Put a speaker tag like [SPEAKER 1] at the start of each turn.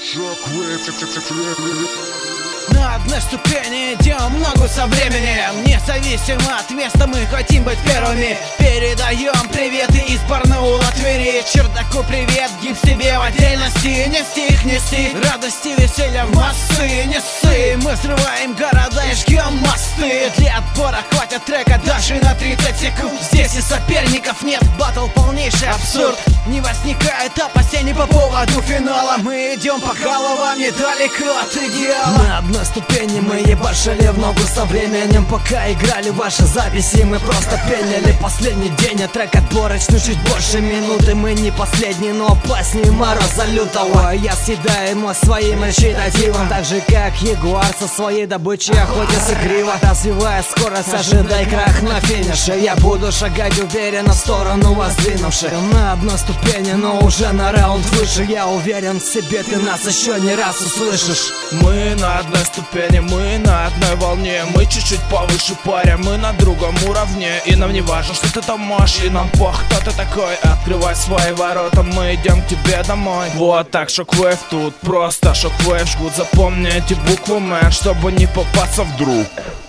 [SPEAKER 1] На одной ступени идем ногу со временем. Независимо от места мы хотим быть первыми. Передаем приветы из Барнаула, Твери. Чердаку привет, гиб себе в отдельности. Не стих нести, радости, веселья в массы не ссы. Мы взрываем города и жгем мосты. Для отбора хватит трека даже на 30 секунд. Здесь и соперников нет, батл полнейший абсурд. Не возникает опасений по поводу финала. Мы идем по головам недалеко от идеала.
[SPEAKER 2] На одной ступени мы ебашили в ногу со временем. Пока играли ваши записи, мы просто пенили. Последний день, а трек отборочный, чуть больше минуты. Мы не последний, но опаснее мороза лютого. Я съедаю ему своим речитативом, так же как ягуар со своей добычей охотится криво. Развивая скорость, ожидай крах на финише. Я буду шагать уверенно в сторону воздвинувших. На одной ступени, но уже на раунд выше. Я уверен в себе, ты нас еще не раз услышишь.
[SPEAKER 3] Мы на одной ступени, мы на одной волне. Мы чуть-чуть повыше паря, мы на другом уровне. И нам не важно, что ты там можешь, и нам пох, кто ты такой. Открывай свои ворота, мы идем к тебе домой. Вот так, Shockwave тут, просто Shockwave жгут. Запомни эти буквы, мэн, чтобы не попасться вдруг.